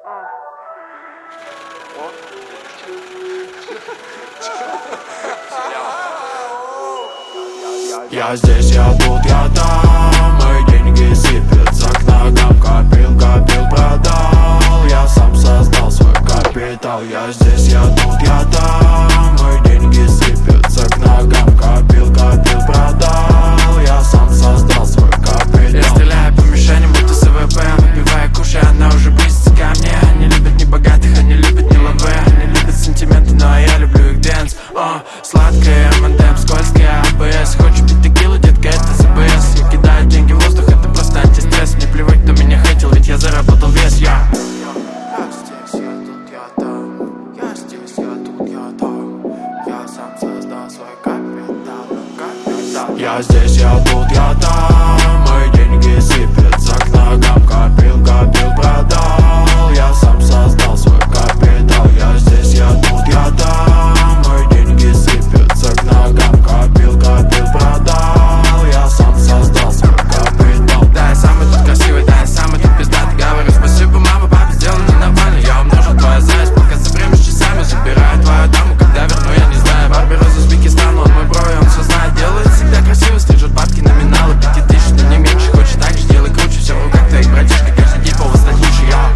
Я здесь, я тут, я там. Мои деньги сыпятся к ногам. Копил, копил, продал. Я сам создал свой капитал. Я здесь, я тут, я там. Мои деньги сыпятся к ногам. Копил, копил, продал. Я сам создал свой капитал. Я стреляю по мишеням, будто СВП. Выпивая, кушая, она уже близится ко мне. Они любят не богатых, они любят не лаве. Они любят сантименты, но я люблю их дэнс. Сладкая МНДМ, скользкая АБС. Хочешь пить текилу, детка, это ЗБС. Я кидаю деньги в воздух, это просто антистресс. Мне плевать, кто меня хейтил, ведь я заработал вес. Я здесь, я тут, я там. Я здесь, я тут, я там. Я сам создал свой капитал. Я здесь, я тут, я там. Мои деньги сыпятся к ногам. Копил, копил, продал. Я сам создал свой капитал. Я здесь, я тут, я там. Мои деньги сыпятся к ногам. Копил, копил, продал. Я сам создал свой капитал. Да, я самый тут красивый, да, я самый тут пиздатый. Говорю спасибо, мама, папа, сделано нормально. Я умножил твою зависть, пока за время с часами. Забираю твою даму, когда верну, я не знаю. Барбер из Узбекистана, он мой бро, и он все знает. Делает всегда красиво, стрижет бабки номиналы 5000, но не меньше. Хочешь так же, делай круче, все в руках твоих братишка. Каждый день повод стать лучше, я.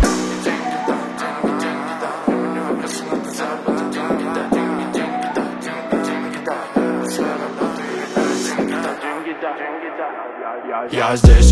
Я здесь,